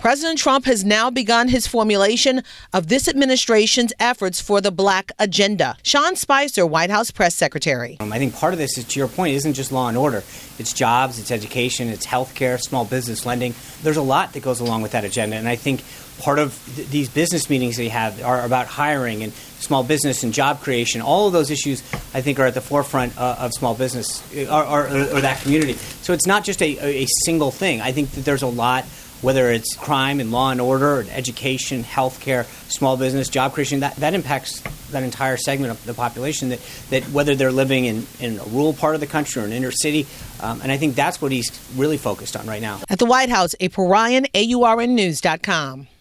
President Trump has now begun his formulation of this administration's efforts for the Black agenda. Sean Spicer, White House press secretary. I think part of this is, to your point, isn't just law and order. It's jobs, it's education, it's healthcare, small business lending. There's a lot that goes along with that agenda. And I think part of these business meetings that you have are about hiring and small business and job creation. All of those issues, I think, are at the forefront of small business or that community. So it's not just a single thing. I think that there's a lot, whether it's crime and law and order, and education, healthcare, small business, job creation, that impacts that entire segment of the population, that whether they're living in a rural part of the country or an inner city. And I think that's what he's really focused on right now. At the White House, April Ryan, AURNnews.com.